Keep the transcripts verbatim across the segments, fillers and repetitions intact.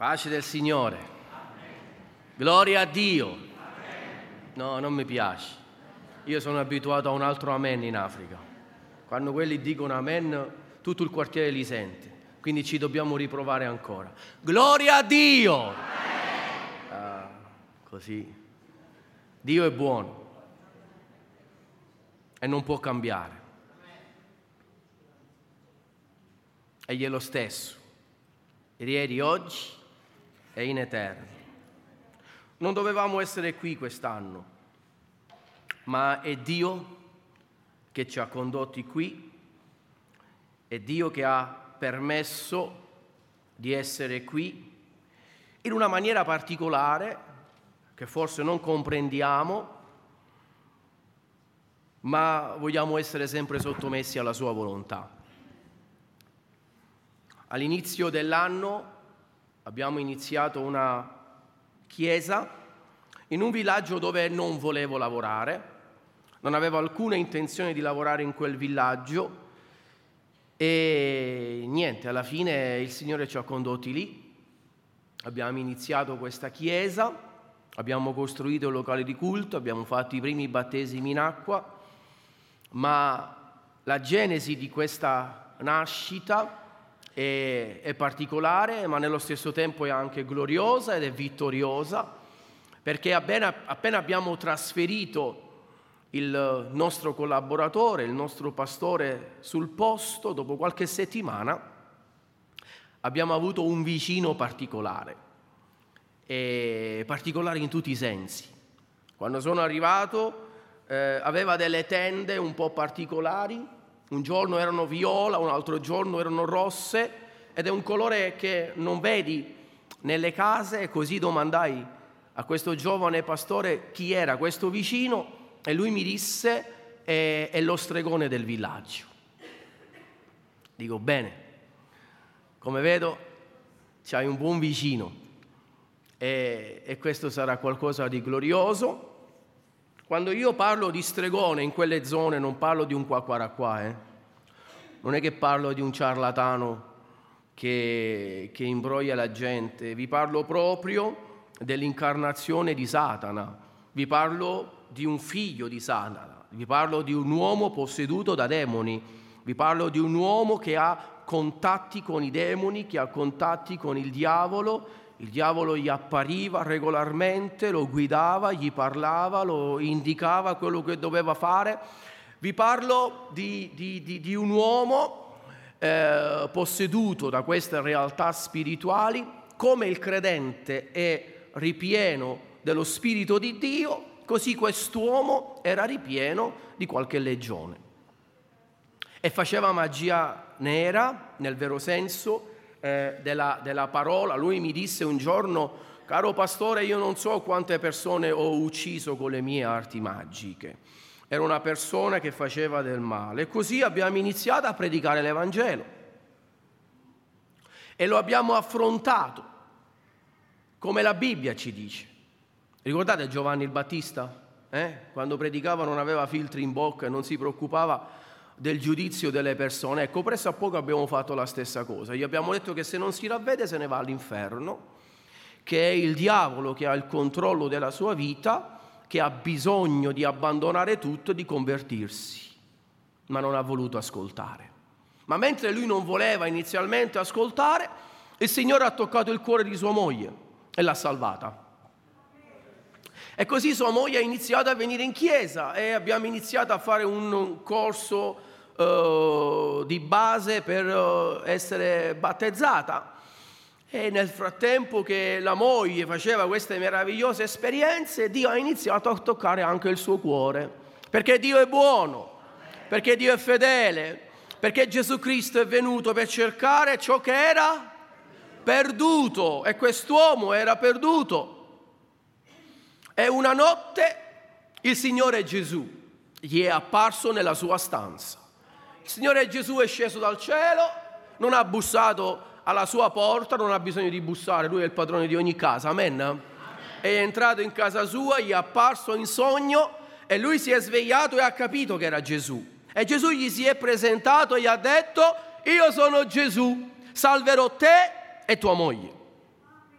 Pace del Signore. Amen. Gloria a Dio. Amen. No, non mi piace. Io sono abituato a un altro amen in Africa. Quando quelli dicono amen, tutto il quartiere li sente. Quindi ci dobbiamo riprovare ancora. Gloria a Dio. Amen. Ah, così. Dio è buono e non può cambiare. Egli è lo stesso, ieri, oggi e in eterno. Non dovevamo essere qui quest'anno, ma è Dio che ci ha condotti qui, è Dio che ha permesso di essere qui in una maniera particolare che forse non comprendiamo, ma vogliamo essere sempre sottomessi alla sua volontà. All'inizio dell'anno abbiamo iniziato una chiesa in un villaggio dove non volevo lavorare, non avevo alcuna intenzione di lavorare in quel villaggio e niente, alla fine il Signore ci ha condotti lì, abbiamo iniziato questa chiesa, abbiamo costruito il locale di culto, abbiamo fatto i primi battesimi in acqua, ma la genesi di questa nascita È, è particolare, ma nello stesso tempo è anche gloriosa ed è vittoriosa, perché appena, appena abbiamo trasferito il nostro collaboratore, il nostro pastore sul posto, dopo qualche settimana abbiamo avuto un vicino particolare, e particolare in tutti i sensi. Quando sono arrivato eh, aveva delle tende un po' particolari. Un giorno erano viola, un altro giorno erano rosse, ed è un colore che non vedi nelle case, e così domandai a questo giovane pastore chi era questo vicino, e lui mi disse è, è lo stregone del villaggio. Dico bene, come vedo c'hai un buon vicino, e, e questo sarà qualcosa di glorioso. Quando io parlo di stregone in quelle zone non parlo di un qua qua qua, eh? Non è che parlo di un ciarlatano che, che imbroglia la gente, vi parlo proprio dell'incarnazione di Satana, vi parlo di un figlio di Satana, vi parlo di un uomo posseduto da demoni, vi parlo di un uomo che ha contatti con i demoni, che ha contatti con il diavolo. Il diavolo gli appariva regolarmente, lo guidava, gli parlava, lo indicava quello che doveva fare. Vi parlo di, di, di, di un uomo eh, posseduto da queste realtà spirituali. Come il credente è ripieno dello Spirito di Dio, così quest'uomo era ripieno di qualche legione. E faceva magia nera, nel vero senso, Eh, della, della parola. Lui mi disse un giorno: caro pastore, io non so quante persone ho ucciso con le mie arti magiche. Era una persona che faceva del male. E così abbiamo iniziato a predicare l'Evangelo e lo abbiamo affrontato come la Bibbia ci dice. Ricordate Giovanni il Battista? Eh? Quando predicava non aveva filtri in bocca e non si preoccupava del giudizio delle persone. Ecco, presso a poco abbiamo fatto la stessa cosa. Gli abbiamo detto che se non si ravvede se ne va all'inferno, che è il diavolo che ha il controllo della sua vita, che ha bisogno di abbandonare tutto e di convertirsi, ma non ha voluto ascoltare. Ma mentre lui non voleva inizialmente ascoltare, il Signore ha toccato il cuore di sua moglie e l'ha salvata. E così sua moglie ha iniziato a venire in chiesa e abbiamo iniziato a fare un corso Uh, di base per uh, essere battezzata. E nel frattempo che la moglie faceva queste meravigliose esperienze, Dio ha iniziato a toccare anche il suo cuore, perché Dio è buono, perché Dio è fedele, perché Gesù Cristo è venuto per cercare ciò che era perduto, e quest'uomo era perduto. E una notte il Signore Gesù gli è apparso nella sua stanza. Il Signore Gesù è sceso dal cielo, non ha bussato alla sua porta, non ha bisogno di bussare, lui è il padrone di ogni casa, amen? Amen. È entrato in casa sua, gli è apparso in sogno e lui si è svegliato e ha capito che era Gesù. E Gesù gli si è presentato e gli ha detto: io sono Gesù, salverò te e tua moglie.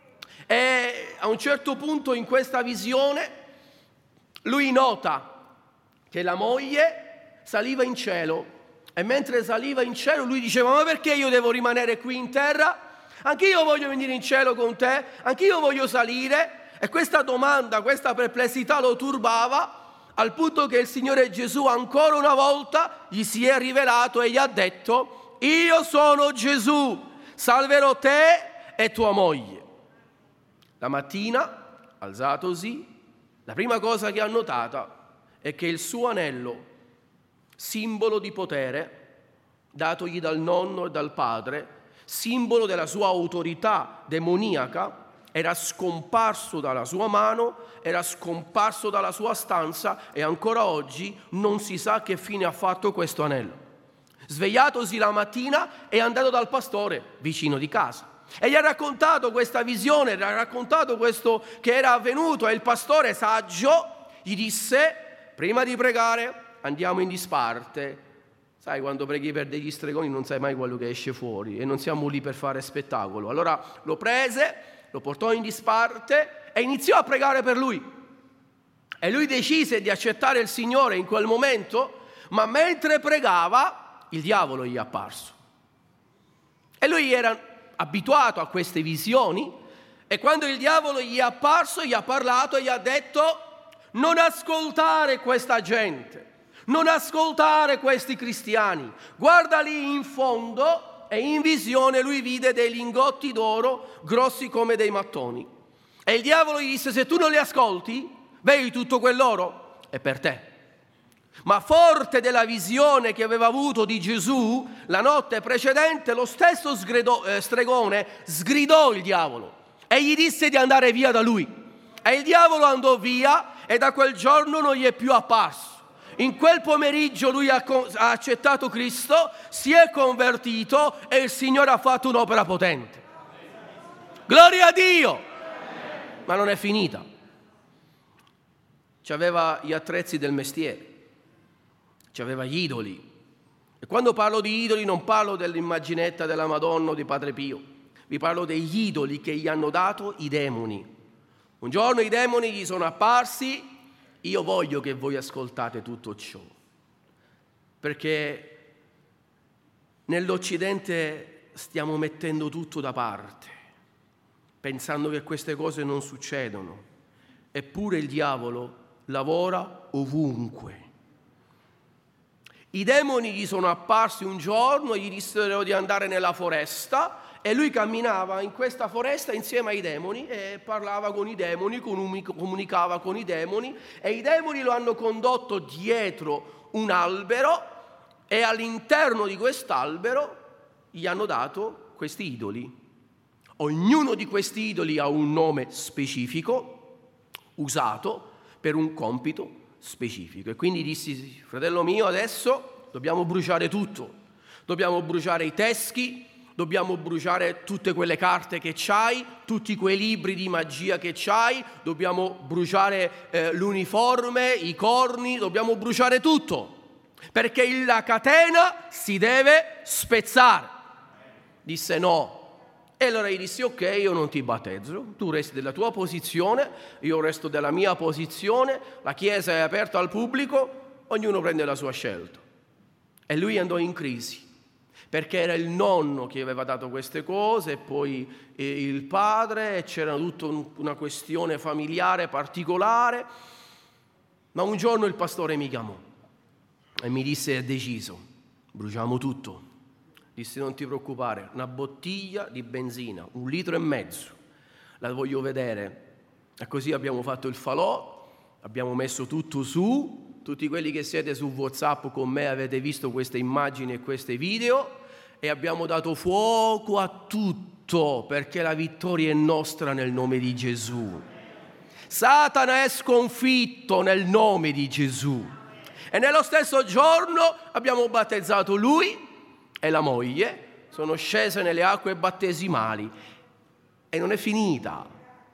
E a un certo punto in questa visione lui nota che la moglie saliva in cielo, e mentre saliva in cielo lui diceva: ma perché io devo rimanere qui in terra? Anch'io voglio venire in cielo con te, anch'io voglio salire. E questa domanda, questa perplessità lo turbava, al punto che il Signore Gesù ancora una volta gli si è rivelato e gli ha detto: io sono Gesù, salverò te e tua moglie. La mattina, alzatosi, la prima cosa che ha notato è che il suo anello, simbolo di potere, datogli dal nonno e dal padre, simbolo della sua autorità demoniaca, era scomparso dalla sua mano, era scomparso dalla sua stanza, e ancora oggi non si sa che fine ha fatto questo anello. Svegliatosi la mattina è andato dal pastore vicino di casa e gli ha raccontato questa visione, gli ha raccontato questo che era avvenuto, e il pastore saggio gli disse: prima di pregare andiamo in disparte. Sai, quando preghi per degli stregoni non sai mai quello che esce fuori, e non siamo lì per fare spettacolo. Allora lo prese, lo portò in disparte e iniziò a pregare per lui. E lui decise di accettare il Signore in quel momento, ma mentre pregava il diavolo gli è apparso. E lui era abituato a queste visioni, e quando il diavolo gli è apparso, gli ha parlato e gli ha detto: non ascoltare questa gente, non ascoltare questi cristiani, guarda lì in fondo. E in visione lui vide dei lingotti d'oro grossi come dei mattoni. E il diavolo gli disse: se tu non li ascolti, vedi tutto quell'oro è per te. Ma forte della visione che aveva avuto di Gesù la notte precedente, lo stesso sgridò, eh, stregone sgridò il diavolo e gli disse di andare via da lui. E il diavolo andò via, e da quel giorno non gli è più apparso. In quel pomeriggio lui ha, ha accettato Cristo, si è convertito, e il Signore ha fatto un'opera potente. Gloria a Dio! Ma non è finita. C'aveva gli attrezzi del mestiere, c'aveva gli idoli. E quando parlo di idoli non parlo dell'immaginetta della Madonna o di Padre Pio, vi parlo degli idoli che gli hanno dato i demoni. Un giorno i demoni gli sono apparsi: io voglio che voi ascoltate tutto ciò, perché nell'Occidente stiamo mettendo tutto da parte, pensando che queste cose non succedono. Eppure il diavolo lavora ovunque. I demoni gli sono apparsi un giorno e gli dissero di andare nella foresta, e lui camminava in questa foresta insieme ai demoni e parlava con i demoni, comunicava con i demoni, e i demoni lo hanno condotto dietro un albero, e all'interno di quest'albero gli hanno dato questi idoli. Ognuno di questi idoli ha un nome specifico, usato per un compito specifico. E quindi dissi: fratello mio, adesso dobbiamo bruciare tutto, dobbiamo bruciare i teschi, dobbiamo bruciare tutte quelle carte che c'hai, tutti quei libri di magia che c'hai, dobbiamo bruciare eh, l'uniforme, i corni, dobbiamo bruciare tutto, perché la catena si deve spezzare. Disse no. E allora gli dissi: ok, io non ti battezzo, tu resti della tua posizione, io resto della mia posizione, la chiesa è aperta al pubblico, ognuno prende la sua scelta. E lui andò in crisi, perché era il nonno che aveva dato queste cose, e poi il padre, e c'era tutta una questione familiare particolare. Ma un giorno il pastore mi chiamò e mi disse: è deciso, bruciamo tutto. Disse: non ti preoccupare, una bottiglia di benzina, un litro e mezzo, la voglio vedere. E così abbiamo fatto il falò, abbiamo messo tutto su. Tutti quelli che siete su WhatsApp con me avete visto queste immagini e queste video, e abbiamo dato fuoco a tutto, perché la vittoria è nostra nel nome di Gesù. Satana è sconfitto nel nome di Gesù. E nello stesso giorno abbiamo battezzato lui e la moglie, sono scese nelle acque battesimali. E non è finita.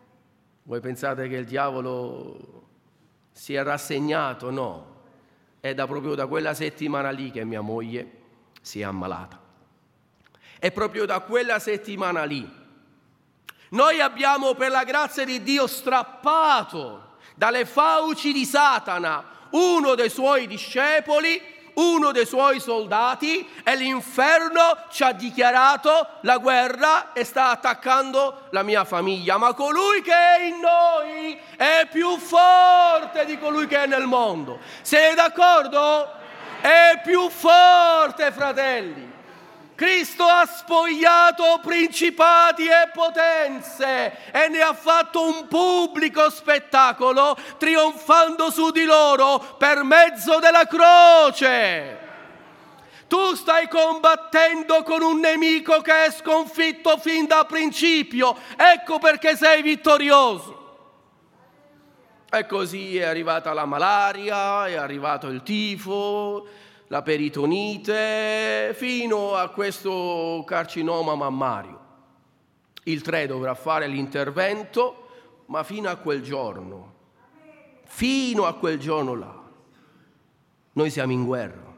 Voi pensate che il diavolo si è rassegnato? No. È da proprio da quella settimana lì che mia moglie si è ammalata. È proprio da quella settimana lì Noi abbiamo, per la grazia di Dio, strappato dalle fauci di Satana uno dei suoi discepoli, uno dei suoi soldati, e l'inferno ci ha dichiarato la guerra e sta attaccando la mia famiglia. Ma colui che è in noi è più forte di colui che è nel mondo. Siete d'accordo? È più forte, fratelli. Cristo ha spogliato principati e potenze e ne ha fatto un pubblico spettacolo, trionfando su di loro per mezzo della croce. Tu stai combattendo con un nemico che è sconfitto fin da principio, ecco perché sei vittorioso. E così è arrivata la malaria, è arrivato il tifo, la peritonite, fino a questo carcinoma mammario. Il tre dovrà fare l'intervento, ma fino a quel giorno, fino a quel giorno là, noi siamo in guerra.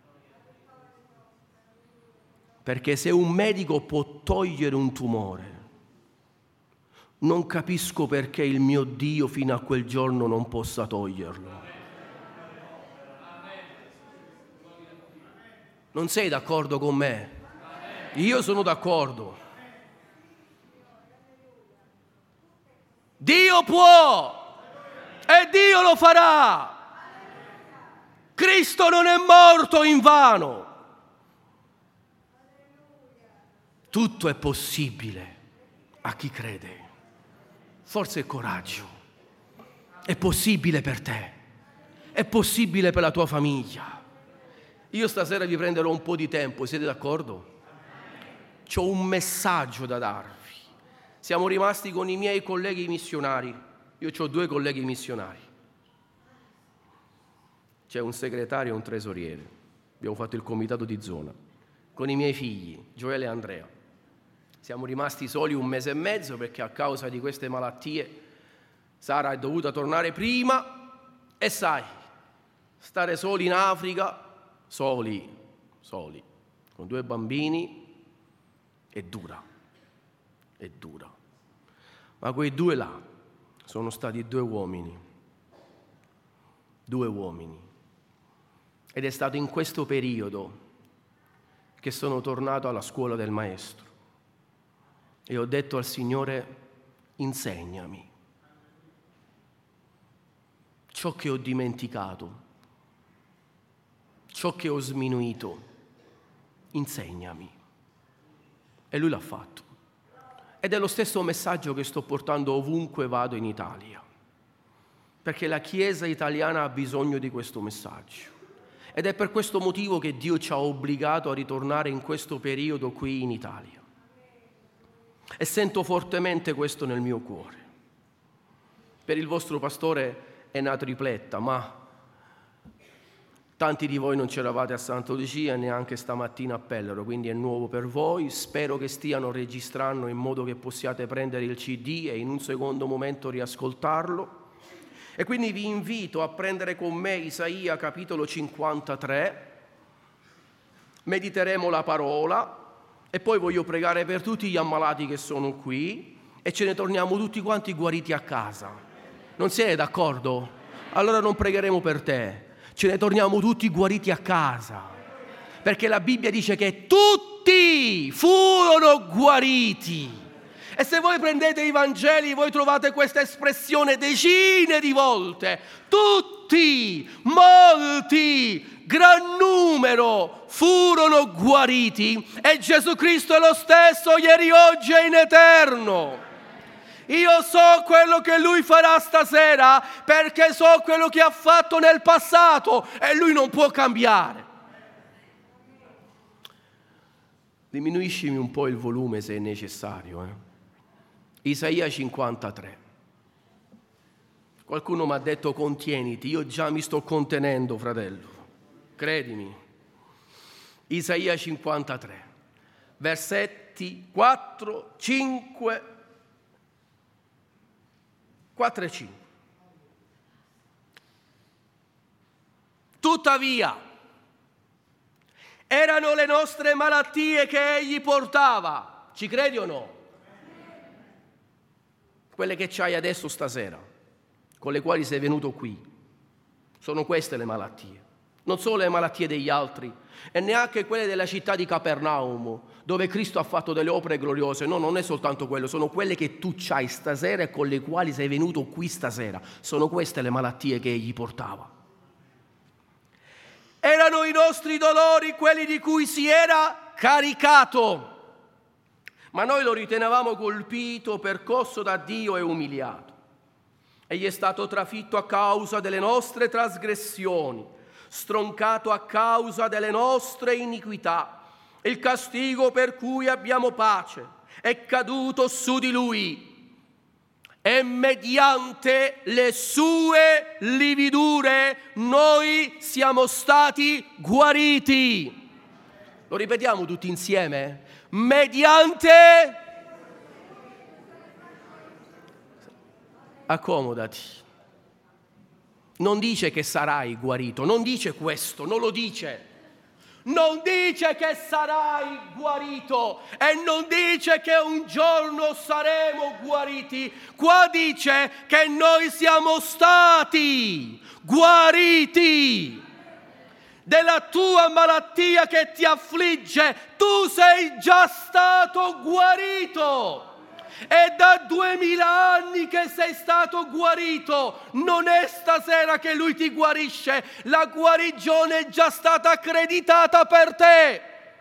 Perché se un medico può togliere un tumore, non capisco perché il mio Dio fino a quel giorno non possa toglierlo. Non sei d'accordo con me? Io sono d'accordo. Dio può e Dio lo farà. Cristo non è morto invano. Tutto è possibile a chi crede. Forza e coraggio. È possibile per te. È possibile per la tua famiglia. Io stasera vi prenderò un po' di tempo, siete d'accordo? C'ho un messaggio da darvi. Siamo rimasti con i miei colleghi missionari. Io ho due colleghi missionari. C'è un segretario e un tesoriere. Abbiamo fatto il comitato di zona. Con i miei figli, Gioele e Andrea. Siamo rimasti soli un mese e mezzo perché a causa di queste malattie Sara è dovuta tornare prima e sai, stare soli in Africa, soli, soli, con due bambini, è dura, è dura. Ma quei due là sono stati due uomini, due uomini. Ed è stato in questo periodo che sono tornato alla scuola del Maestro e ho detto al Signore, insegnami ciò che ho dimenticato, ciò che ho sminuito, insegnami. E Lui l'ha fatto. Ed è lo stesso messaggio che sto portando ovunque vado in Italia, perché la Chiesa italiana ha bisogno di questo messaggio. Ed è per questo motivo che Dio ci ha obbligato a ritornare in questo periodo qui in Italia. E sento fortemente questo nel mio cuore. Per il vostro pastore è una tripletta, ma tanti di voi non c'eravate a Santa Lucia, neanche stamattina a Pellero, quindi è nuovo per voi. Spero che stiano registrando in modo che possiate prendere il C D e in un secondo momento riascoltarlo. E quindi vi invito a prendere con me Isaia capitolo cinquantatré, mediteremo la parola e poi voglio pregare per tutti gli ammalati che sono qui e ce ne torniamo tutti quanti guariti a casa. Non siete d'accordo? Allora non pregheremo per te. Ce ne torniamo tutti guariti a casa, perché la Bibbia dice che tutti furono guariti. E se voi prendete i Vangeli, voi trovate questa espressione decine di volte. Tutti, molti, gran numero furono guariti e Gesù Cristo è lo stesso ieri, oggi e in eterno. Io so quello che Lui farà stasera perché so quello che ha fatto nel passato e Lui non può cambiare. Diminuiscimi un po' il volume se è necessario. Eh? Isaia cinquantatré. Qualcuno mi ha detto contieniti, io già mi sto contenendo, fratello. Credimi. Isaia cinquantatré, versetti quattro, cinque, quattro e cinque. Tuttavia, erano le nostre malattie che Egli portava. Ci credi o no? quelle che c'hai adesso stasera, con le quali sei venuto qui, sono queste le malattie. Non sono le malattie degli altri e neanche quelle della città di Capernaum, dove Cristo ha fatto delle opere gloriose. No, non è soltanto quello, sono quelle che tu c'hai stasera e con le quali sei venuto qui stasera. Sono queste le malattie che egli portava. Erano i nostri dolori quelli di cui si era caricato, ma noi lo ritenevamo colpito, percosso da Dio e umiliato. Egli è stato trafitto a causa delle nostre trasgressioni, stroncato a causa delle nostre iniquità. Il castigo per cui abbiamo pace è caduto su di lui e mediante le sue lividure noi siamo stati guariti. Lo ripetiamo tutti insieme? Mediante... Accomodati. Non dice che sarai guarito, non dice questo, non lo dice. Non dice che sarai guarito e non dice che un giorno saremo guariti. Qua dice che noi siamo stati guariti della tua malattia che ti affligge. Tu sei già stato guarito. È da duemila anni che sei stato guarito, non è stasera che Lui ti guarisce, la guarigione è già stata accreditata per te.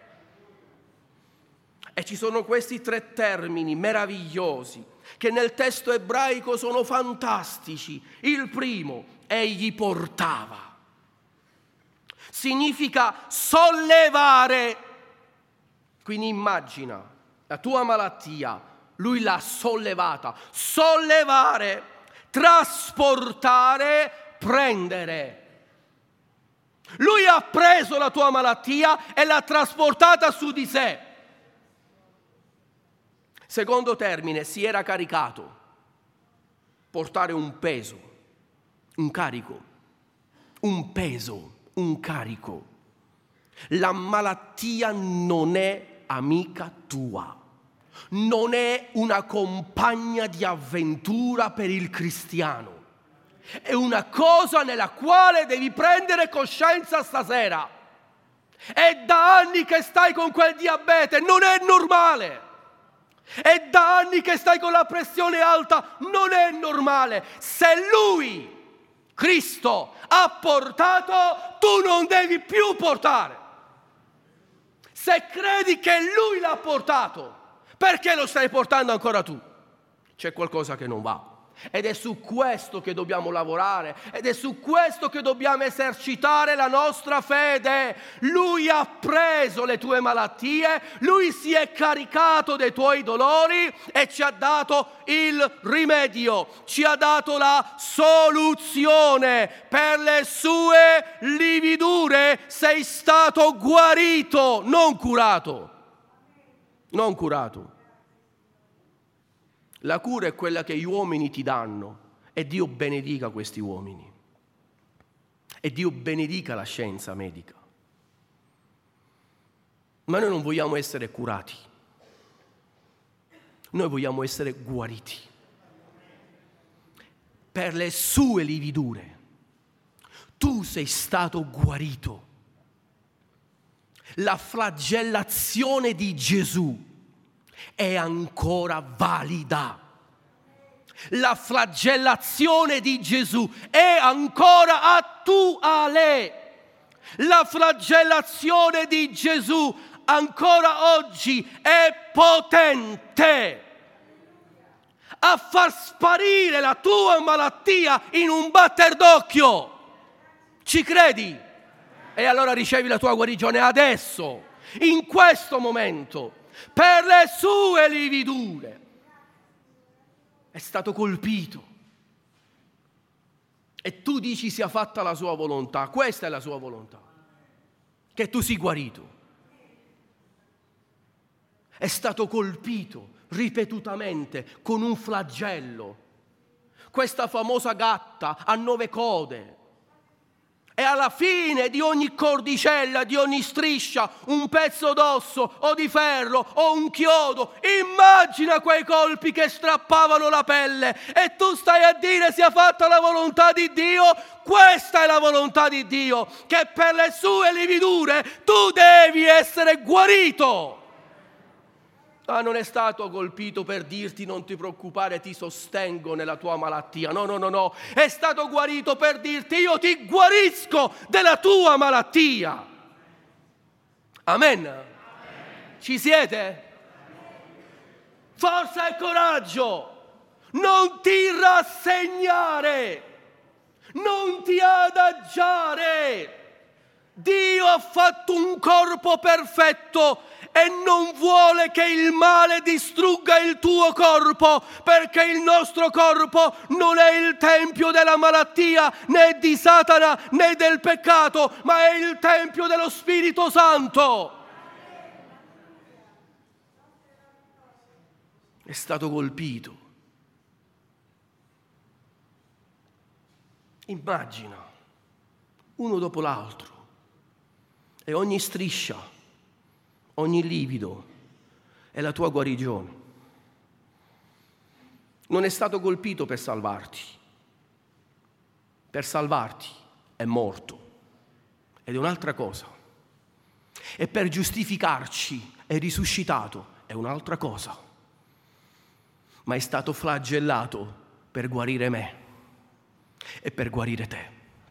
E ci sono questi tre termini meravigliosi che nel testo ebraico sono fantastici. Il primo, egli portava. Significa sollevare. Quindi immagina la tua malattia. Lui l'ha sollevata. Sollevare, trasportare, prendere. Lui ha preso la tua malattia e l'ha trasportata su di sé. Secondo termine, si era caricato. Portare un peso, un carico, un peso, un carico. La malattia non è amica tua. Non è una compagna di avventura per il cristiano. È una cosa nella quale devi prendere coscienza stasera. È da anni che stai con quel diabete, non è normale. È da anni che stai con la pressione alta, non è normale. Se Lui, Cristo, ha portato, tu non devi più portare. Se credi che Lui l'ha portato, perché lo stai portando ancora tu? C'è qualcosa che non va. Ed è su questo che dobbiamo lavorare, ed è su questo che dobbiamo esercitare la nostra fede. Lui ha preso le tue malattie, Lui si è caricato dei tuoi dolori e ci ha dato il rimedio, ci ha dato la soluzione. Per le sue lividure sei stato guarito, non curato. Non curato. La cura è quella che gli uomini ti danno e Dio benedica questi uomini. E Dio benedica la scienza medica. Ma noi non vogliamo essere curati. Noi vogliamo essere guariti. Per le sue lividure tu sei stato guarito. La flagellazione di Gesù è ancora valida. La flagellazione di Gesù è ancora attuale. La flagellazione di Gesù ancora oggi è potente a far sparire la tua malattia in un batter d'occhio. Ci credi? E allora ricevi la tua guarigione adesso, in questo momento. Per le sue lividure è stato colpito e tu dici sia fatta la sua volontà. Questa è la sua volontà, che tu sii guarito. È stato colpito ripetutamente con un flagello, questa famosa gatta a nove code. E alla fine di ogni cordicella, di ogni striscia, un pezzo d'osso o di ferro o un chiodo. Immagina quei colpi che strappavano la pelle e tu stai a dire sia fatta la volontà di Dio. Questa è la volontà di Dio, che per le sue lividure tu devi essere guarito. Ma non è stato colpito per dirti non ti preoccupare, ti sostengo nella tua malattia. No, no, no, no. È stato guarito per dirti io ti guarisco della tua malattia. Amen. Amen. Ci siete? Forza e coraggio. Non ti rassegnare. Non ti adagiare. Dio ha fatto un corpo perfetto e non vuole che il male distrugga il tuo corpo, perché il nostro corpo non è il tempio della malattia, né di Satana, né del peccato, ma è il tempio dello Spirito Santo. È stato colpito. Immagina, uno dopo l'altro, e ogni striscia, ogni livido è la tua guarigione. Non è stato colpito per salvarti. Per salvarti è morto. Ed è un'altra cosa. E per giustificarci è risuscitato. È un'altra cosa. Ma è stato flagellato per guarire me e per guarire te.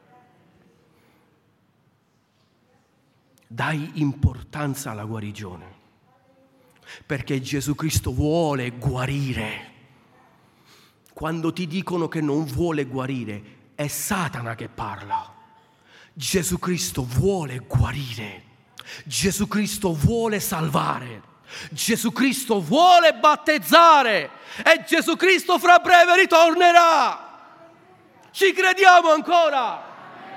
Dai importanza alla guarigione, perché Gesù Cristo vuole guarire. Quando ti dicono che non vuole guarire, è Satana che parla. Gesù Cristo vuole guarire. Gesù Cristo vuole salvare. Gesù Cristo vuole battezzare. E Gesù Cristo fra breve ritornerà. Ci crediamo ancora?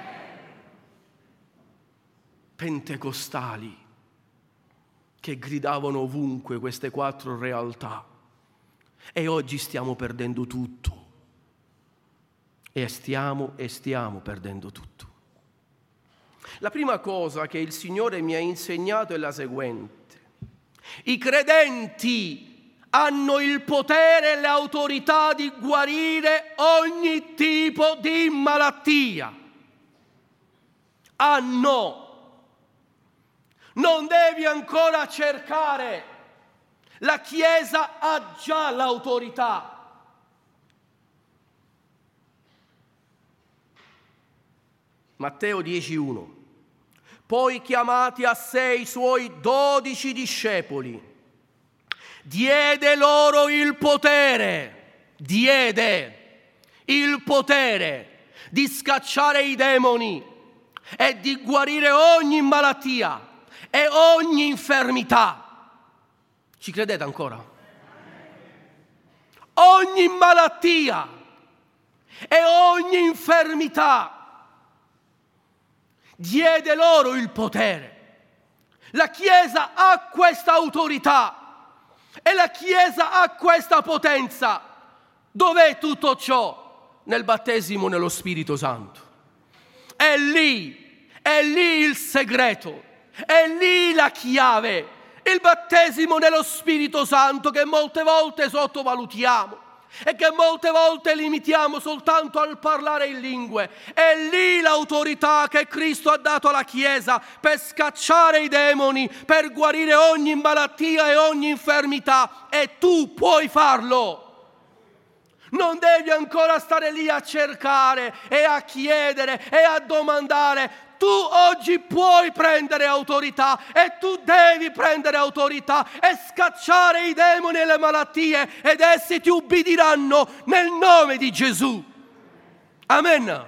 Pentecostali che gridavano ovunque queste quattro realtà, e oggi stiamo perdendo tutto e stiamo e stiamo perdendo tutto. La prima cosa che il Signore mi ha insegnato è la seguente: i credenti hanno il potere e l'autorità di guarire ogni tipo di malattia. Hanno. Non devi ancora cercare. La Chiesa ha già l'autorità. Matteo dieci uno. Poi chiamati a sé i suoi dodici discepoli, diede loro il potere, diede il potere di scacciare i demoni e di guarire ogni malattia e ogni infermità. Ci credete ancora? Ogni malattia e ogni infermità. Diede loro il potere. La Chiesa ha questa autorità e la Chiesa ha questa potenza. Dov'è tutto ciò? Nel battesimo nello Spirito Santo. È lì, è lì il segreto. È lì la chiave, il battesimo nello Spirito Santo, che molte volte sottovalutiamo e che molte volte limitiamo soltanto al parlare in lingue. È lì l'autorità che Cristo ha dato alla Chiesa per scacciare i demoni, per guarire ogni malattia e ogni infermità, e tu puoi farlo. Non devi ancora stare lì a cercare e a chiedere e a domandare. Tu oggi puoi prendere autorità e tu devi prendere autorità e scacciare i demoni e le malattie, ed essi ti ubbidiranno nel nome di Gesù. Amen.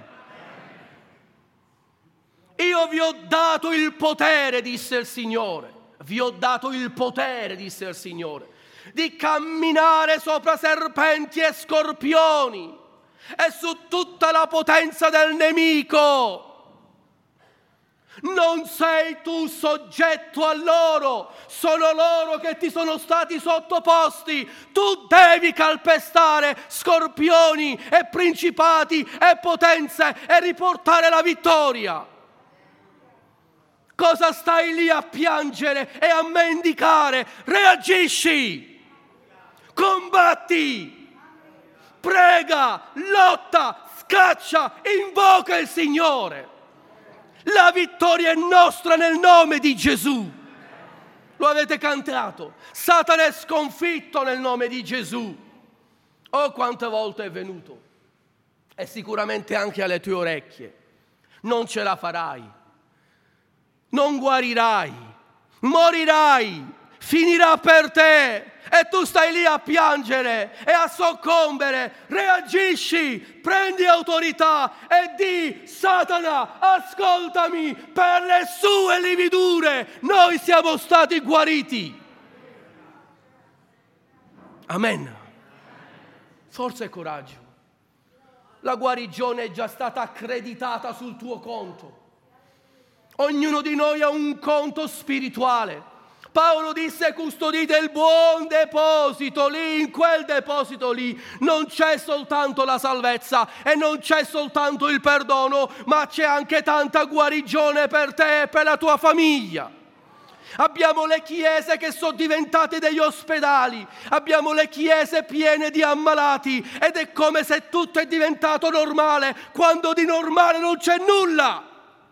Io vi ho dato il potere, disse il Signore. Vi ho dato il potere, disse il Signore, di camminare sopra serpenti e scorpioni e su tutta la potenza del nemico. Non sei tu soggetto a loro, sono loro che ti sono stati sottoposti. Tu devi calpestare scorpioni e principati e potenze e riportare la vittoria. Cosa stai lì a piangere e a mendicare? Reagisci, combatti, prega, lotta, scaccia, invoca il Signore. La vittoria è nostra nel nome di Gesù. Lo avete cantato. Satana è sconfitto nel nome di Gesù. Oh, quante volte è venuto. E sicuramente anche alle tue orecchie. Non ce la farai. Non guarirai. Morirai. Finirà per te. E tu stai lì a piangere e a soccombere. Reagisci, prendi autorità e di: Satana, ascoltami, per le sue lividure noi siamo stati guariti. Amen. Forza e coraggio. La guarigione è già stata accreditata sul tuo conto. Ognuno di noi ha un conto spirituale. Paolo disse: custodite il buon deposito. Lì, in quel deposito lì, non c'è soltanto la salvezza e non c'è soltanto il perdono, ma c'è anche tanta guarigione per te e per la tua famiglia. Abbiamo le chiese che sono diventate degli ospedali, abbiamo le chiese piene di ammalati ed è come se tutto è diventato normale, quando di normale non c'è nulla.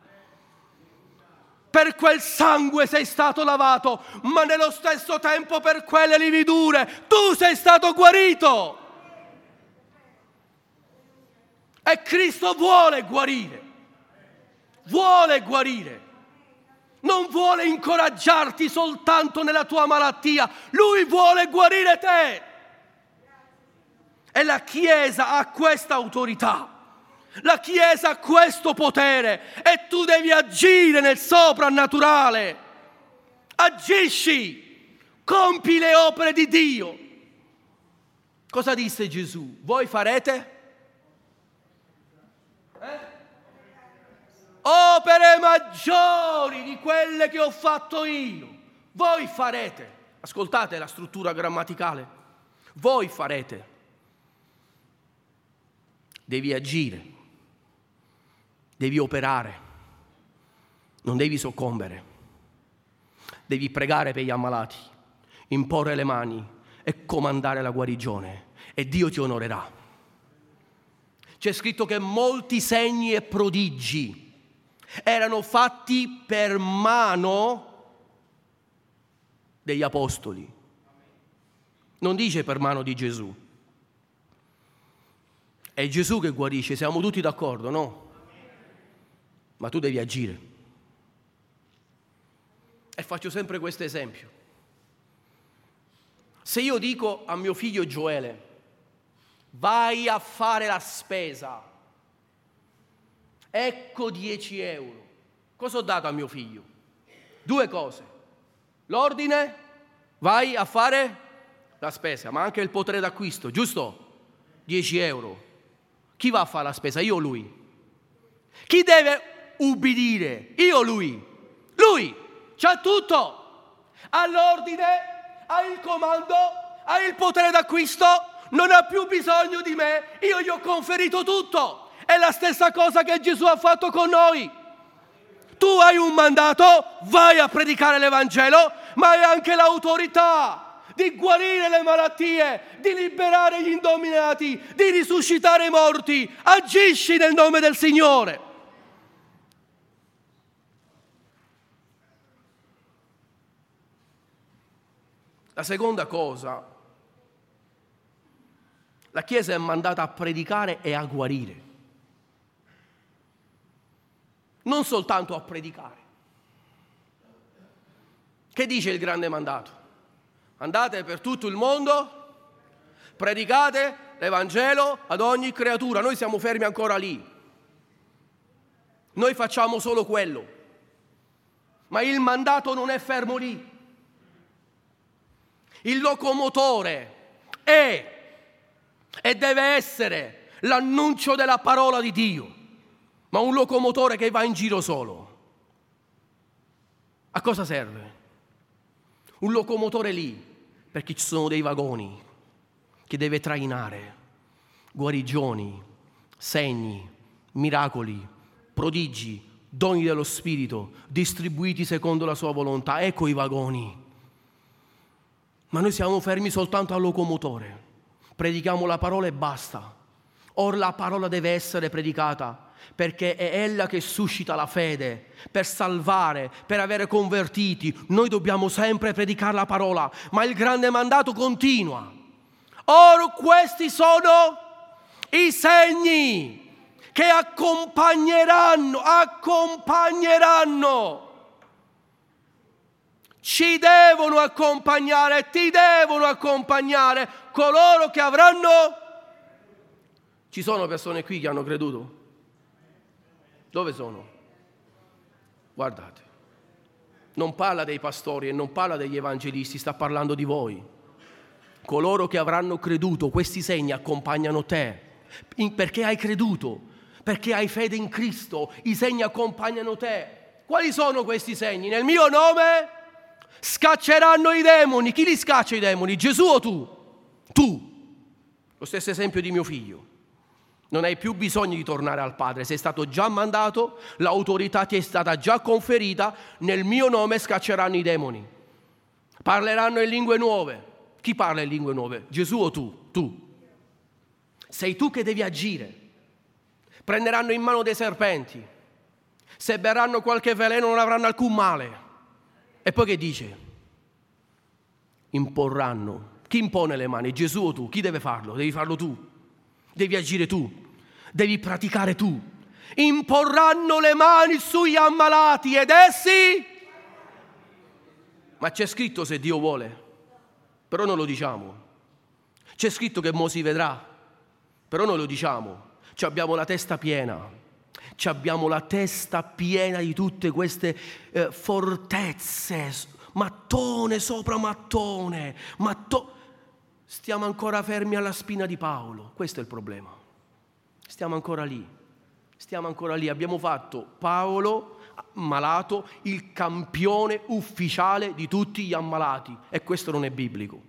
Per quel sangue sei stato lavato, ma nello stesso tempo per quelle lividure tu sei stato guarito. E Cristo vuole guarire, vuole guarire. Non vuole incoraggiarti soltanto nella tua malattia, Lui vuole guarire te. E la Chiesa ha questa autorità. La Chiesa ha questo potere e tu devi agire nel soprannaturale. Agisci, compi le opere di Dio. Cosa disse Gesù? Voi farete? Eh? Opere maggiori di quelle che ho fatto io. Voi farete. Ascoltate la struttura grammaticale. Voi farete. Devi agire. Devi operare, non devi soccombere, devi pregare per gli ammalati, imporre le mani e comandare la guarigione e Dio ti onorerà. C'è scritto che molti segni e prodigi erano fatti per mano degli apostoli, non dice per mano di Gesù. È Gesù che guarisce, siamo tutti d'accordo, no? Ma tu devi agire. E faccio sempre questo esempio. Se io dico a mio figlio Gioele: vai a fare la spesa, ecco dieci euro, cosa ho dato a mio figlio? Due cose: l'ordine, vai a fare la spesa, ma anche il potere d'acquisto, giusto? dieci euro. Chi va a fare la spesa? Io o lui? Chi deve ubbidire? Io o lui? Lui c'ha tutto, ha l'ordine, ha il comando, ha il potere d'acquisto, non ha più bisogno di me, io gli ho conferito tutto. È la stessa cosa che Gesù ha fatto con noi. Tu hai un mandato, vai a predicare l'Evangelo, ma hai anche l'autorità di guarire le malattie, di liberare gli indominati, di risuscitare i morti. Agisci nel nome del Signore. La seconda cosa, la Chiesa è mandata a predicare e a guarire, non soltanto a predicare. Che dice il grande mandato? Andate per tutto il mondo, predicate l'Evangelo ad ogni creatura. Noi siamo fermi ancora lì, noi facciamo solo quello, ma il mandato non è fermo lì. Il locomotore è e deve essere l'annuncio della parola di Dio, ma un locomotore che va in giro solo A cosa serve? Un locomotore lì, perché ci sono dei vagoni che deve trainare, guarigioni, segni, miracoli, prodigi, doni dello Spirito, distribuiti secondo la sua volontà. Ecco i vagoni. Ma noi siamo fermi soltanto al locomotore. Predichiamo la parola e basta. Or la parola deve essere predicata, perché è ella che suscita la fede per salvare, per avere convertiti. Noi dobbiamo sempre predicare la parola, ma il grande mandato continua. Or questi sono i segni che accompagneranno, accompagneranno. Ci devono accompagnare, ti devono accompagnare coloro che avranno. Ci sono persone qui che hanno creduto? Dove sono? Guardate, non parla dei pastori e non parla degli evangelisti, sta parlando di voi. Coloro che avranno creduto, questi segni accompagnano te. In, perché hai creduto, perché hai fede in Cristo, i segni accompagnano te. Quali sono questi segni? Nel mio nome scacceranno i demoni. Chi li scaccia i demoni? Gesù o tu? Tu. Lo stesso esempio di mio figlio. Non hai più bisogno di tornare al Padre, sei stato già mandato, l'autorità ti è stata già conferita, nel mio nome scacceranno i demoni. Parleranno in lingue nuove. Chi parla in lingue nuove? Gesù o tu? Tu. Sei tu che devi agire. Prenderanno in mano dei serpenti. Se berranno qualche veleno non avranno alcun male. E poi che dice? Imporranno. Chi impone le mani? Gesù o tu? Chi deve farlo? Devi farlo tu. Devi agire tu. Devi praticare tu. Imporranno le mani sugli ammalati ed essi. Ma c'è scritto se Dio vuole. Però non lo diciamo. C'è scritto che mo si vedrà. Però non lo diciamo. Ci abbiamo la testa piena. Ci abbiamo la testa piena di tutte queste eh, fortezze, mattone sopra mattone, matto... Stiamo ancora fermi alla spina di Paolo, questo è il problema. Stiamo ancora lì, stiamo ancora lì. Abbiamo fatto Paolo, malato, il campione ufficiale di tutti gli ammalati, e questo non è biblico.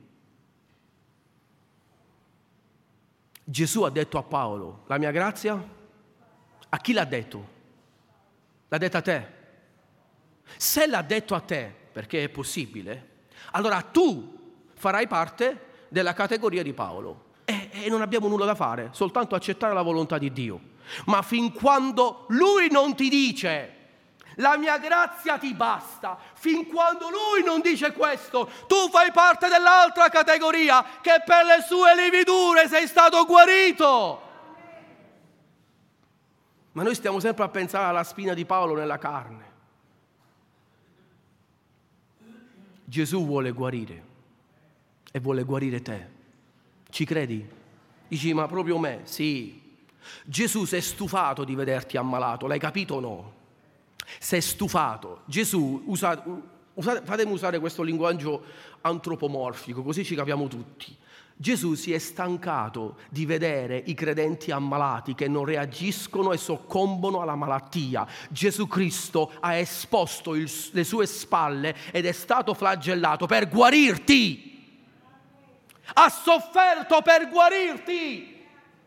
Gesù ha detto a Paolo, la mia grazia, a chi l'ha detto? L'ha detta a te. Se l'ha detto a te, perché è possibile, allora tu farai parte della categoria di Paolo e, e non abbiamo nulla da fare, soltanto accettare la volontà di Dio. Ma fin quando Lui non ti dice la mia grazia ti basta, fin quando Lui non dice questo, tu fai parte dell'altra categoria, che per le sue lividure sei stato guarito. Ma noi stiamo sempre a pensare alla spina di Paolo nella carne. Gesù vuole guarire e vuole guarire te. Ci credi? Dici, ma proprio me? Sì. Gesù si è stufato di vederti ammalato, l'hai capito o no? Si è stufato. Gesù, usa, usate, fatemi usare questo linguaggio antropomorfico, così ci capiamo tutti. Gesù si è stancato di vedere i credenti ammalati che non reagiscono e soccombono alla malattia. Gesù Cristo ha esposto il, le sue spalle ed è stato flagellato per guarirti. Ha sofferto per guarirti.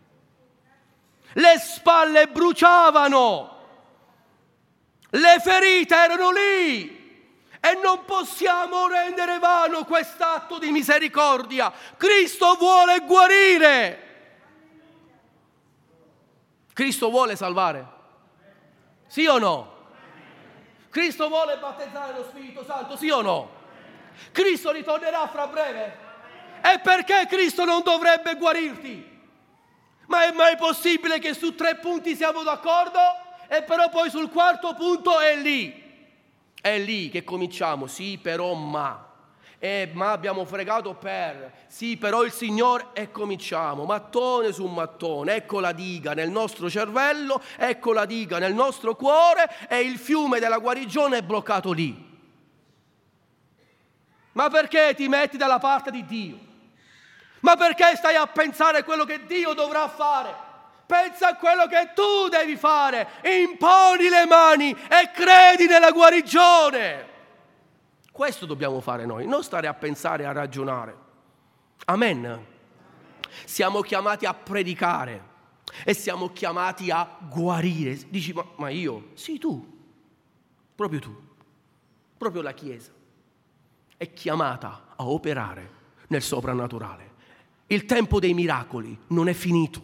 Le spalle bruciavano, le ferite erano lì. E non possiamo rendere vano quest'atto di misericordia. Cristo vuole guarire. Cristo vuole salvare. Sì o no? Cristo vuole battezzare lo Spirito Santo. Sì o no? Cristo ritornerà fra breve. E perché Cristo non dovrebbe guarirti? Ma è mai possibile che su tre punti siamo d'accordo e però poi sul quarto punto è lì? È lì che cominciamo, sì però ma, eh, ma abbiamo fregato per, sì però il Signore, e cominciamo, mattone su mattone, ecco la diga nel nostro cervello, ecco la diga nel nostro cuore e il fiume della guarigione è bloccato lì. Ma perché ti metti dalla parte di Dio? Ma perché stai a pensare a quello che Dio dovrà fare? Pensa a quello che tu devi fare, imponi le mani e credi nella guarigione. Questo dobbiamo fare noi, non stare a pensare, a ragionare. Amen. Siamo chiamati a predicare e siamo chiamati a guarire. Dici, ma, ma io? Sì, tu, proprio tu, proprio la Chiesa è chiamata a operare nel soprannaturale. Il tempo dei miracoli non è finito.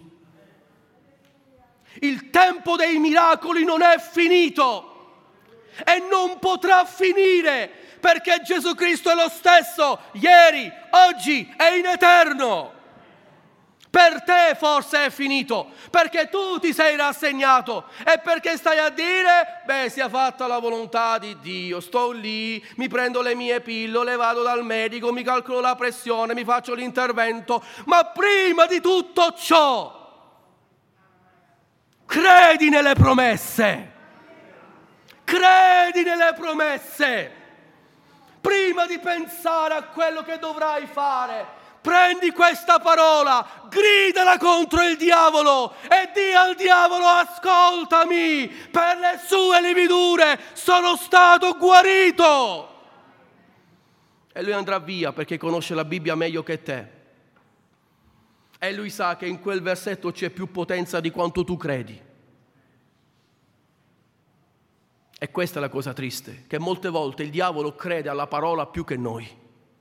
Il tempo dei miracoli non è finito e non potrà finire, perché Gesù Cristo è lo stesso ieri, oggi e in eterno. Per te forse è finito, perché tu ti sei rassegnato e perché stai a dire, beh, sia fatta la volontà di Dio, sto lì, mi prendo le mie pillole, vado dal medico, mi calcolo la pressione, mi faccio l'intervento, ma prima di tutto ciò, credi nelle promesse, credi nelle promesse, prima di pensare a quello che dovrai fare. Prendi questa parola, gridala contro il diavolo e di al diavolo: ascoltami, per le sue lividure sono stato guarito. E lui andrà via perché conosce la Bibbia meglio che te. E lui sa che in quel versetto c'è più potenza di quanto tu credi. E questa è la cosa triste, che molte volte il diavolo crede alla parola più che noi.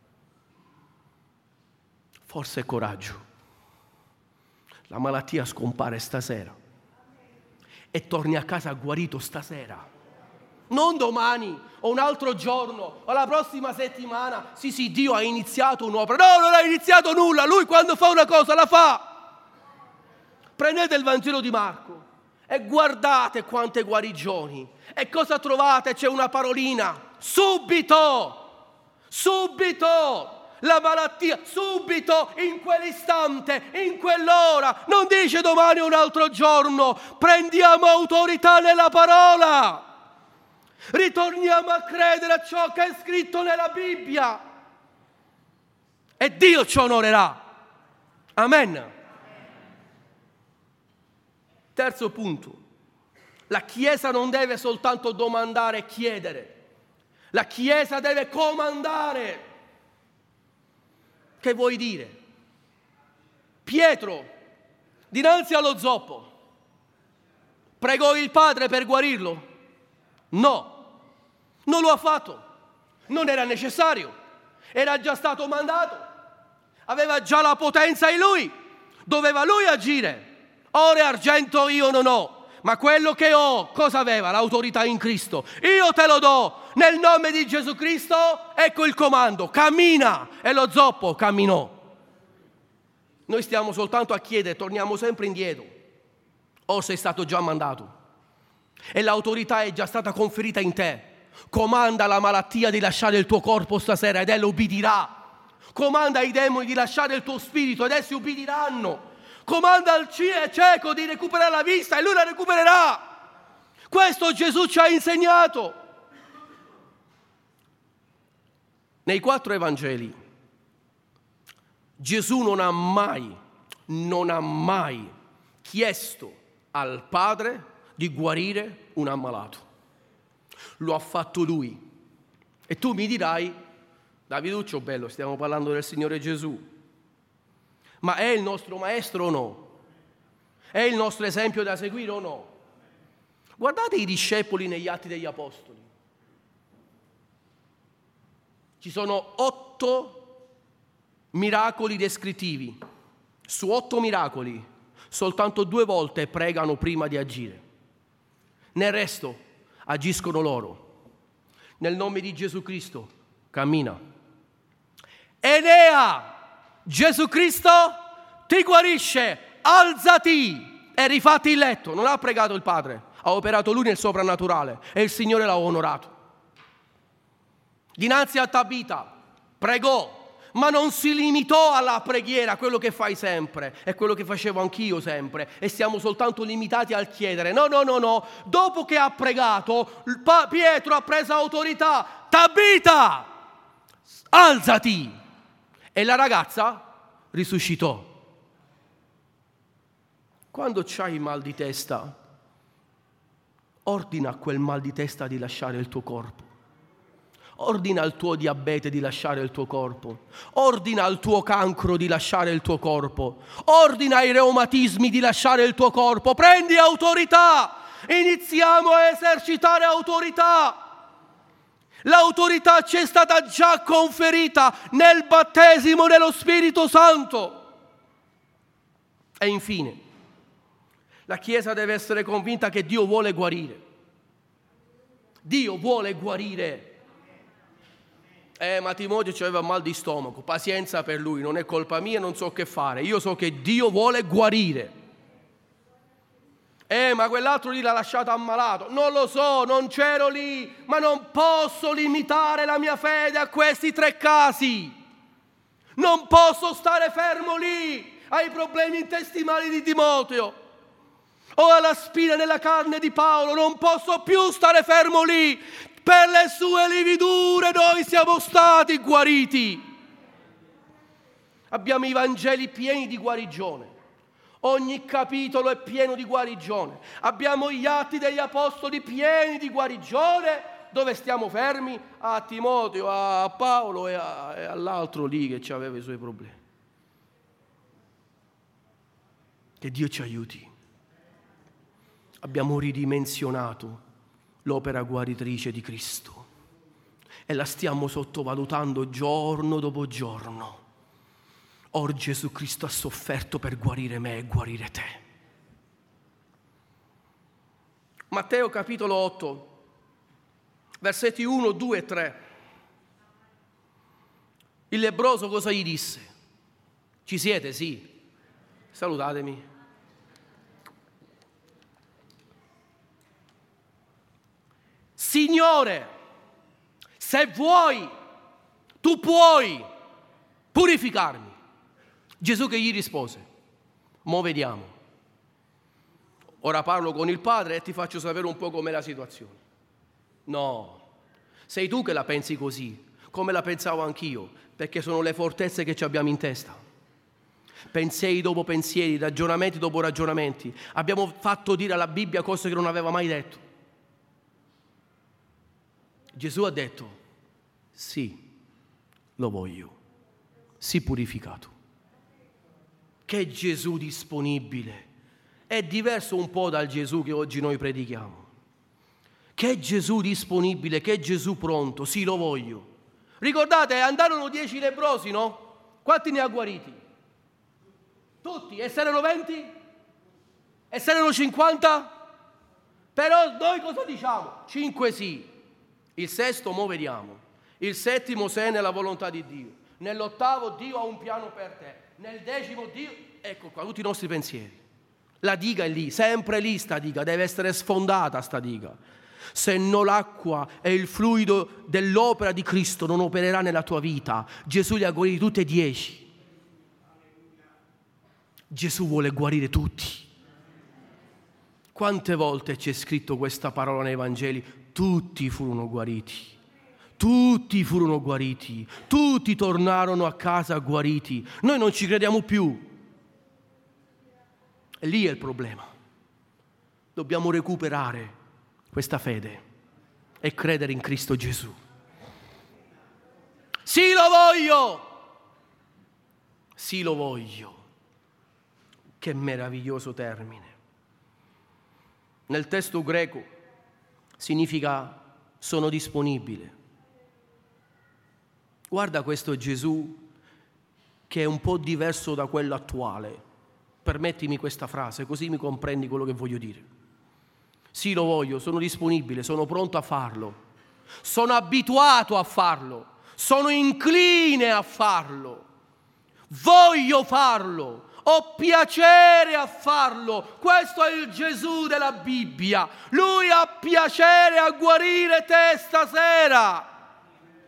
Forse è coraggio. La malattia scompare stasera e torni a casa guarito stasera. Non domani o un altro giorno o la prossima settimana. Sì, sì, Dio ha iniziato un'opera. No, non ha iniziato nulla. Lui quando fa una cosa la fa. Prendete il Vangelo di Marco e guardate quante guarigioni. E cosa trovate? C'è una parolina. Subito! Subito! La malattia, subito, in quell'istante, in quell'ora, non dice domani o un altro giorno. Prendiamo autorità nella parola, ritorniamo a credere a ciò che è scritto nella Bibbia e Dio ci onorerà. Amen. Terzo punto, la Chiesa non deve soltanto domandare e chiedere, la Chiesa deve comandare. Che vuoi dire? Pietro, dinanzi allo zoppo, pregò il Padre per guarirlo? No, non lo ha fatto. Non era necessario. Era già stato mandato. Aveva già la potenza in lui. Doveva lui agire. Oro e argento io non ho, ma quello che ho, cosa aveva? L'autorità in Cristo. Io te lo do. Nel nome di Gesù Cristo, ecco il comando, cammina, e lo zoppo camminò. Noi stiamo soltanto a chiedere, torniamo sempre indietro. O sei stato già mandato e l'autorità è già stata conferita in te. Comanda la malattia di lasciare il tuo corpo stasera ed ella ubbidirà. Comanda ai demoni di lasciare il tuo spirito ed essi ubbidiranno. Comanda al cieco di recuperare la vista e lui la recupererà. Questo Gesù ci ha insegnato. Nei quattro Evangeli Gesù non ha mai, non ha mai chiesto al Padre di guarire un ammalato. Lo ha fatto Lui. E tu mi dirai, Daviduccio bello, stiamo parlando del Signore Gesù, ma è il nostro maestro o no? È il nostro esempio da seguire o no? Guardate i discepoli negli Atti degli Apostoli. Ci sono otto miracoli descrittivi. Su otto miracoli, soltanto due volte pregano prima di agire. Nel resto agiscono loro. Nel nome di Gesù Cristo, cammina. Enea, Gesù Cristo ti guarisce, alzati e rifatti il letto. Non ha pregato il Padre, ha operato Lui nel soprannaturale e il Signore l'ha onorato. Dinanzi a Tabita pregò, ma non si limitò alla preghiera, quello che fai sempre, è quello che facevo anch'io sempre, e siamo soltanto limitati al chiedere. No, no, no, no. Dopo che ha pregato, Pietro ha preso autorità. Tabita, alzati! E la ragazza risuscitò. Quando c'hai mal di testa, ordina a quel mal di testa di lasciare il tuo corpo. Ordina al tuo diabete di lasciare il tuo corpo. Ordina al tuo cancro di lasciare il tuo corpo. Ordina ai reumatismi di lasciare il tuo corpo. Prendi autorità. Iniziamo a esercitare autorità. L'autorità ci è stata già conferita nel battesimo dello Spirito Santo. E infine, la Chiesa deve essere convinta che Dio vuole guarire. Dio vuole guarire. Eh, ma Timoteo aveva mal di stomaco, pazienza per lui, non è colpa mia, non so che fare. Io so che Dio vuole guarire. Eh, ma quell'altro lì l'ha lasciato ammalato. Non lo so, non c'ero lì, ma non posso limitare la mia fede a questi tre casi. Non posso stare fermo lì ai problemi intestinali di Timoteo o alla spina nella carne di Paolo. Non posso più stare fermo lì. Per le sue lividure noi siamo stati guariti. Abbiamo i Vangeli pieni di guarigione. Ogni capitolo è pieno di guarigione. Abbiamo gli Atti degli Apostoli pieni di guarigione. Dove stiamo fermi? A Timoteo, a Paolo e, a, e all'altro lì che aveva i suoi problemi. Che Dio ci aiuti. Abbiamo ridimensionato l'opera guaritrice di Cristo e la stiamo sottovalutando giorno dopo giorno. Or Gesù Cristo ha sofferto per guarire me e guarire te. Matteo capitolo otto, versetti uno, due e tre. Il lebbroso cosa gli disse? Ci siete? Sì. Salutatemi. Signore, se vuoi, tu puoi purificarmi. Gesù che gli rispose, mo vediamo. Ora parlo con il Padre e ti faccio sapere un po' com'è la situazione. No, sei tu che la pensi così, come la pensavo anch'io, perché sono le fortezze che ci abbiamo in testa. Pensieri dopo pensieri, ragionamenti dopo ragionamenti. Abbiamo fatto dire alla Bibbia cose che non aveva mai detto. Gesù ha detto, sì, lo voglio, sii purificato. Che Gesù disponibile, è diverso un po' dal Gesù che oggi noi predichiamo. Che Gesù disponibile, che Gesù pronto, sì, lo voglio. Ricordate, andarono dieci lebbrosi, no? Quanti ne ha guariti? Tutti, e se erano venti? E se erano cinquanta? Però noi cosa diciamo? Cinque sì. Il sesto mo vediamo, il settimo se è nella volontà di Dio, nell'ottavo Dio ha un piano per te, nel decimo Dio, ecco qua tutti i nostri pensieri. La diga è lì, sempre lì sta diga, deve essere sfondata sta diga. Se no l'acqua e il fluido dell'opera di Cristo non opererà nella tua vita. Gesù li ha guariti tutti e dieci. Gesù vuole guarire tutti. Quante volte c'è scritto questa parola nei Vangeli? Tutti furono guariti, tutti furono guariti, tutti tornarono a casa guariti. Noi non ci crediamo più. E lì è il problema. Dobbiamo recuperare questa fede e credere in Cristo Gesù. Sì, lo voglio! Sì, lo voglio. Che meraviglioso termine. Nel testo greco significa sono disponibile. Guarda questo Gesù che è un po' diverso da quello attuale. Permettimi questa frase, così mi comprendi quello che voglio dire. Sì, lo voglio, sono disponibile, sono pronto a farlo. Sono abituato a farlo. Sono incline a farlo. Voglio farlo. Ho piacere a farlo. Questo è il Gesù della Bibbia. Lui ha piacere a guarire te stasera.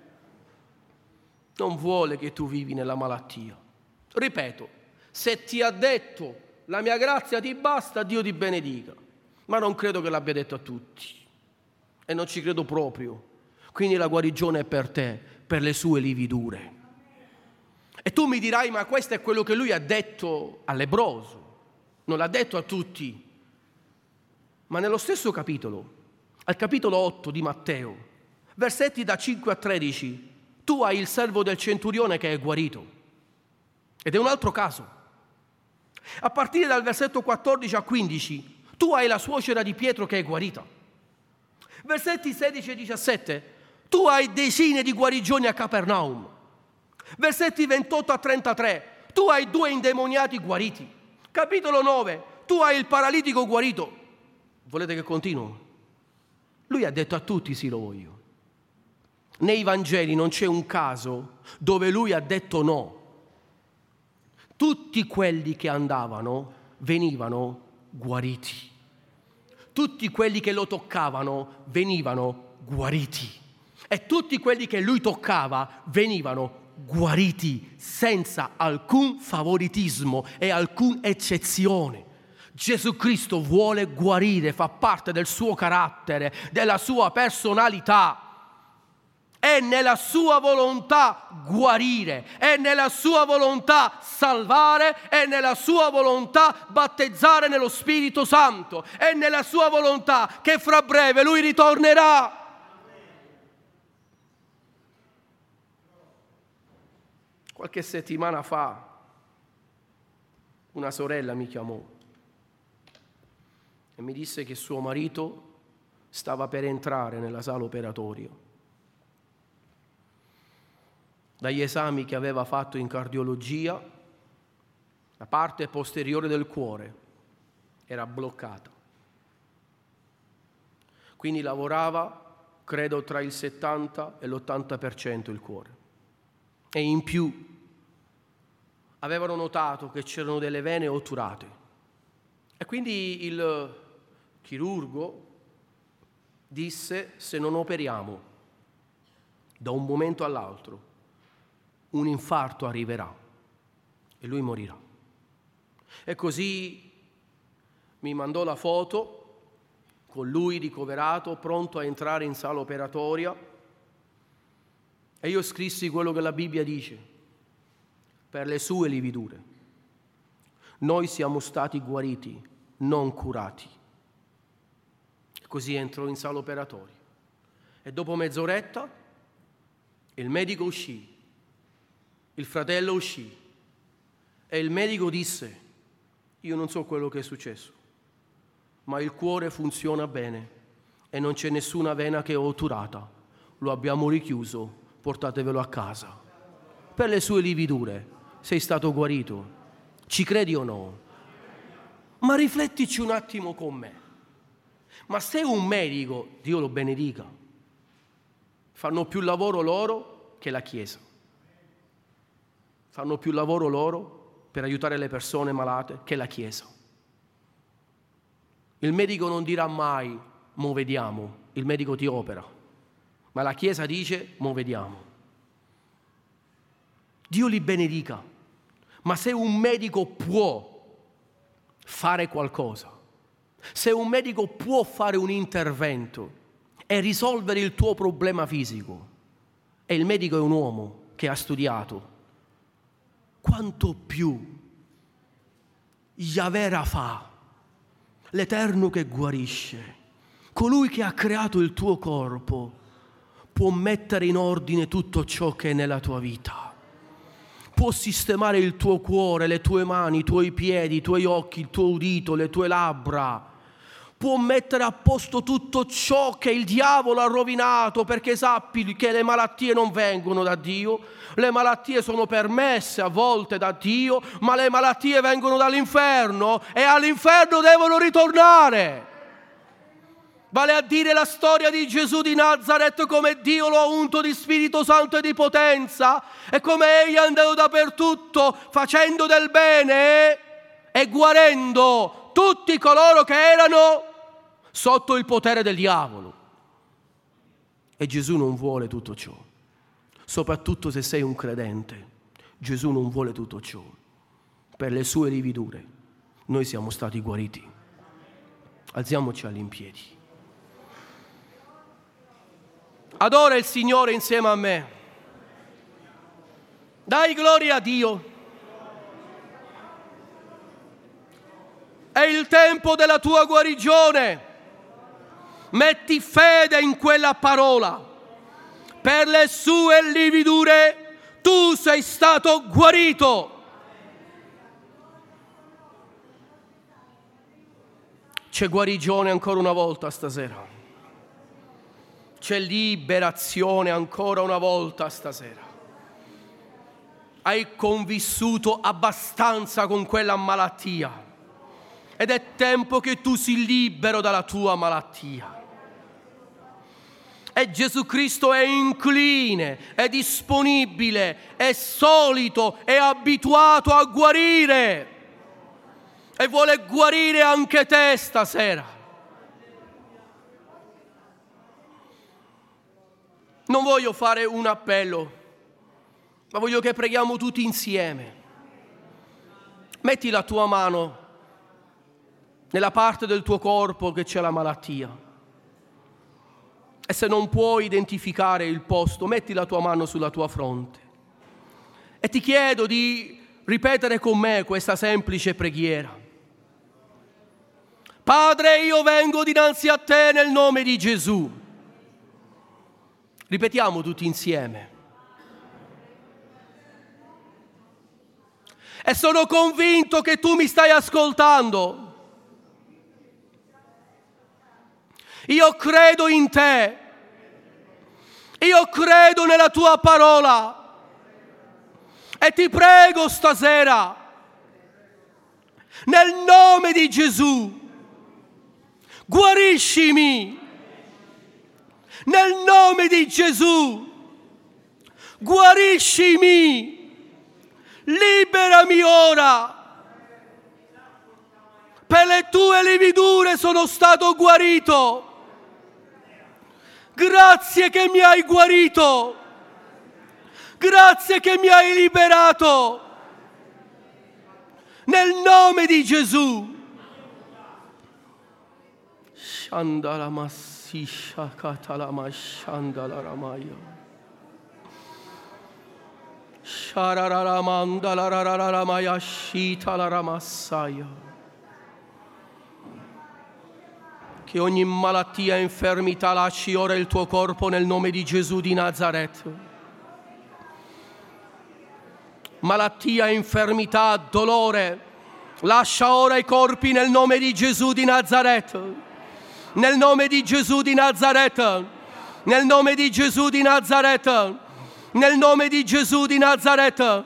Non vuole che tu vivi nella malattia. Ripeto, se ti ha detto la mia grazia ti basta, Dio ti benedica. Ma non credo che l'abbia detto a tutti. E non ci credo proprio. Quindi la guarigione è per te, per le sue lividure. E tu mi dirai, ma questo è quello che lui ha detto al lebbroso, non l'ha detto a tutti. Ma nello stesso capitolo, al capitolo otto di Matteo, Versetti da cinque a tredici, tu hai il servo del centurione che è guarito. Ed è un altro caso. A partire dal versetto quattordici a quindici, tu hai la suocera di Pietro che è guarita. Versetti sedici e diciassette, tu hai decine di guarigioni a Capernaum. Versetti ventotto a trentatré, tu hai due indemoniati guariti. Capitolo nove, tu hai il paralitico guarito. Volete che continuo? Lui ha detto a tutti sì, lo voglio. Nei Vangeli non c'è un caso dove lui ha detto no. Tutti quelli che andavano venivano guariti. Tutti quelli che lo toccavano venivano guariti. E tutti quelli che lui toccava venivano guariti senza alcun favoritismo e alcuna eccezione. Gesù Cristo vuole guarire, fa parte del suo carattere, della sua personalità. È nella sua volontà guarire, è nella sua volontà salvare, è nella sua volontà battezzare nello Spirito Santo, è nella sua volontà che fra breve lui ritornerà. Qualche settimana fa una sorella mi chiamò e mi disse che suo marito stava per entrare nella sala operatoria. Dagli esami che aveva fatto in cardiologia, la parte posteriore del cuore era bloccata. Quindi lavorava, credo, tra il settanta e l'ottanta per cento il cuore. E in più avevano notato che c'erano delle vene otturate. E quindi il chirurgo disse: se non operiamo da un momento all'altro, un infarto arriverà e lui morirà. E così mi mandò la foto con lui ricoverato, pronto a entrare in sala operatoria, e io scrissi quello che la Bibbia dice: per le sue lividure noi siamo stati guariti, non curati. E così entrò in sala operatoria e dopo mezz'oretta il medico uscì, il fratello uscì e il medico disse: io non so quello che è successo, ma il cuore funziona bene e non c'è nessuna vena che è otturata, lo abbiamo richiuso, portatevelo a casa. Per le sue lividure sei stato guarito. Ci credi o no? Ma riflettici un attimo con me. Ma se un medico, Dio lo benedica, fanno più lavoro loro che la Chiesa. Fanno più lavoro loro per aiutare le persone malate che la Chiesa. Il medico non dirà mai mo vediamo, il medico ti opera, ma la Chiesa dice mo vediamo. Dio li benedica, ma se un medico può fare qualcosa, se un medico può fare un intervento e risolvere il tuo problema fisico, e il medico è un uomo che ha studiato, quanto più Yahweh Rafa, l'Eterno che guarisce, colui che ha creato il tuo corpo, può mettere in ordine tutto ciò che è nella tua vita. Può sistemare il tuo cuore, le tue mani, i tuoi piedi, i tuoi occhi, il tuo udito, le tue labbra. Può mettere a posto tutto ciò che il diavolo ha rovinato, perché sappi che le malattie non vengono da Dio, le malattie sono permesse a volte da Dio, ma le malattie vengono dall'inferno e all'inferno devono ritornare. Vale a dire la storia di Gesù di Nazaret, come Dio lo ha unto di Spirito Santo e di potenza, e come egli è andato dappertutto facendo del bene e guarendo tutti coloro che erano sotto il potere del diavolo. E Gesù non vuole tutto ciò, soprattutto se sei un credente. Gesù non vuole tutto ciò. Per le sue lividure noi siamo stati guariti. Alziamoci all'impiedi. Adora il Signore insieme a me. Dai gloria a Dio. È il tempo della tua guarigione. Metti fede in quella parola. per le sue lividure tu sei stato guarito. C'è guarigione ancora una volta stasera. C'è liberazione ancora una volta stasera. Hai convissuto abbastanza con quella malattia ed è tempo che tu sia libero dalla tua malattia. E Gesù Cristo è incline, è disponibile, è solito, è abituato a guarire e vuole guarire anche te stasera. Non voglio fare un appello, ma voglio che preghiamo tutti insieme. Metti la tua mano nella parte del tuo corpo che c'è la malattia. E se non puoi identificare il posto, metti la tua mano sulla tua fronte. E ti chiedo di ripetere con me questa semplice preghiera. Padre, io vengo dinanzi a te nel nome di Gesù. Ripetiamo tutti insieme. E sono convinto che tu mi stai ascoltando. Io credo in te. Io credo nella tua parola. E ti prego stasera, nel nome di Gesù, guariscimi. Nel nome di Gesù, guariscimi. Liberami ora. Per le tue lividure sono stato guarito. Grazie che mi hai guarito. Grazie che mi hai liberato. Nel nome di Gesù. Shandala massisha katalama shandala ramaya. Sharararamanda la rararamaya shita la ramassaya. Che ogni malattia e infermità lasci ora il tuo corpo nel nome di Gesù di Nazaret. Malattia, infermità, dolore, lascia ora i corpi nel nome di Gesù di Nazaret. Nel nome di Gesù di Nazaret. Nel nome di Gesù di Nazaret. Nel nome di Gesù di Nazaret.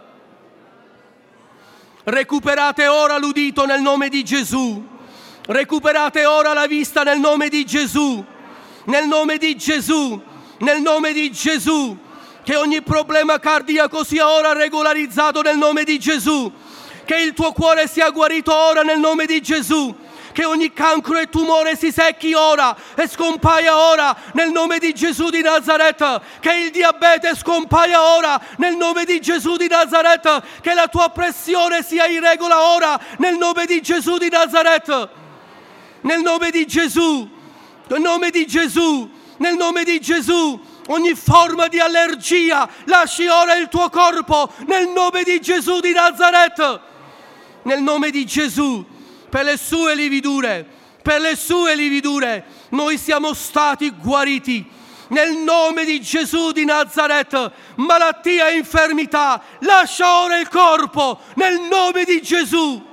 Recuperate ora l'udito nel nome di Gesù. Recuperate ora la vista nel nome di Gesù, nel nome di Gesù, nel nome di Gesù. Che ogni problema cardiaco sia ora regolarizzato nel nome di Gesù. Che il tuo cuore sia guarito ora nel nome di Gesù. Che ogni cancro e tumore si secchi ora e scompaia ora nel nome di Gesù di Nazaret. Che il diabete scompaia ora nel nome di Gesù di Nazaret. Che la tua pressione sia in regola ora nel nome di Gesù di Nazaret. Nel nome di Gesù, nel nome di Gesù, nel nome di Gesù, ogni forma di allergia lasci ora il tuo corpo nel nome di Gesù di Nazaret. Nel nome di Gesù, per le sue lividure, per le sue lividure, noi siamo stati guariti. Nel nome di Gesù di Nazaret, malattia e infermità, lascia ora il corpo nel nome di Gesù.